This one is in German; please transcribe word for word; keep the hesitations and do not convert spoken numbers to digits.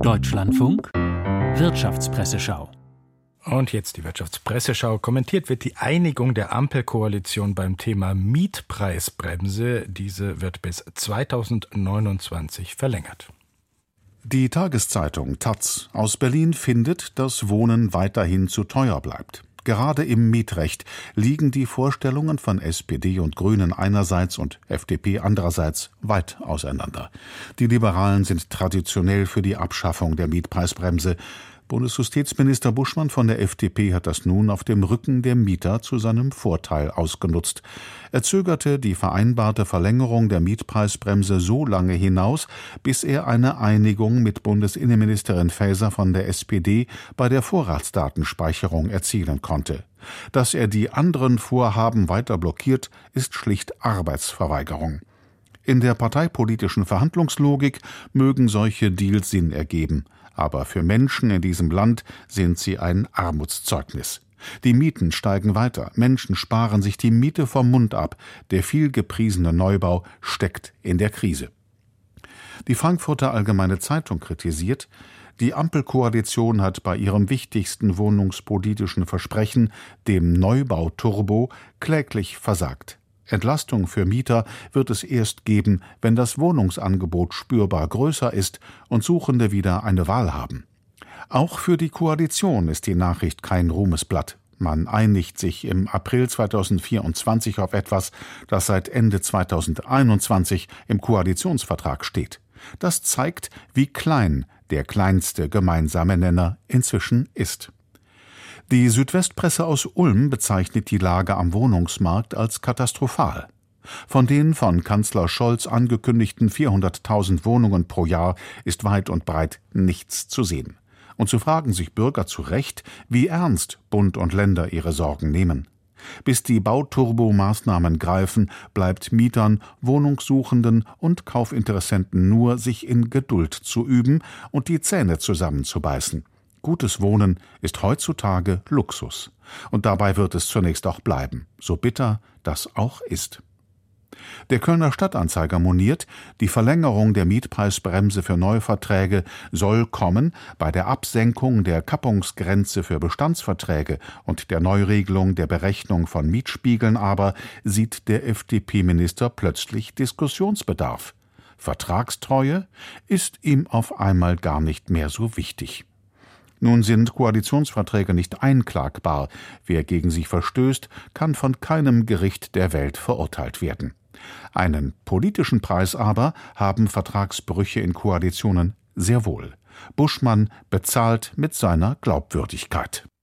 Deutschlandfunk Wirtschaftspresseschau. Und jetzt die Wirtschaftspresseschau. Kommentiert wird die Einigung der Ampelkoalition beim Thema Mietpreisbremse. Diese wird bis zweitausendneunundzwanzig verlängert. Die Tageszeitung taz aus Berlin findet, dass Wohnen weiterhin zu teuer bleibt. Gerade im Mietrecht liegen die Vorstellungen von S P D und Grünen einerseits und F D P andererseits weit auseinander. Die Liberalen sind traditionell für die Abschaffung der Mietpreisbremse. Bundesjustizminister Buschmann von der F D P hat das nun auf dem Rücken der Mieter zu seinem Vorteil ausgenutzt. Er zögerte die vereinbarte Verlängerung der Mietpreisbremse so lange hinaus, bis er eine Einigung mit Bundesinnenministerin Faeser von der S P D bei der Vorratsdatenspeicherung erzielen konnte. Dass er die anderen Vorhaben weiter blockiert, ist schlicht Arbeitsverweigerung. In der parteipolitischen Verhandlungslogik mögen solche Deals Sinn ergeben. Aber für Menschen in diesem Land sind sie ein Armutszeugnis. Die Mieten steigen weiter, Menschen sparen sich die Miete vom Mund ab, der vielgepriesene Neubau steckt in der Krise. Die Frankfurter Allgemeine Zeitung kritisiert, die Ampelkoalition hat bei ihrem wichtigsten wohnungspolitischen Versprechen, dem Neubauturbo, kläglich versagt. Entlastung für Mieter wird es erst geben, wenn das Wohnungsangebot spürbar größer ist und Suchende wieder eine Wahl haben. Auch für die Koalition ist die Nachricht kein Ruhmesblatt. Man einigt sich im April zweitausendvierundzwanzig auf etwas, das seit Ende zweitausendeinundzwanzig im Koalitionsvertrag steht. Das zeigt, wie klein der kleinste gemeinsame Nenner inzwischen ist. Die Südwestpresse aus Ulm bezeichnet die Lage am Wohnungsmarkt als katastrophal. Von den von Kanzler Scholz angekündigten vierhunderttausend Wohnungen pro Jahr ist weit und breit nichts zu sehen. Und so fragen sich Bürger zu Recht, wie ernst Bund und Länder ihre Sorgen nehmen. Bis die Bauturbo-Maßnahmen greifen, bleibt Mietern, Wohnungssuchenden und Kaufinteressenten nur, sich in Geduld zu üben und die Zähne zusammenzubeißen. Gutes Wohnen ist heutzutage Luxus. Und dabei wird es zunächst auch bleiben, so bitter das auch ist. Der Kölner Stadtanzeiger moniert, die Verlängerung der Mietpreisbremse für Neuverträge soll kommen, bei der Absenkung der Kappungsgrenze für Bestandsverträge und der Neuregelung der Berechnung von Mietspiegeln aber sieht der F D P-Minister plötzlich Diskussionsbedarf. Vertragstreue ist ihm auf einmal gar nicht mehr so wichtig. Nun sind Koalitionsverträge nicht einklagbar. Wer gegen sie verstößt, kann von keinem Gericht der Welt verurteilt werden. Einen politischen Preis aber haben Vertragsbrüche in Koalitionen sehr wohl. Buschmann bezahlt mit seiner Glaubwürdigkeit.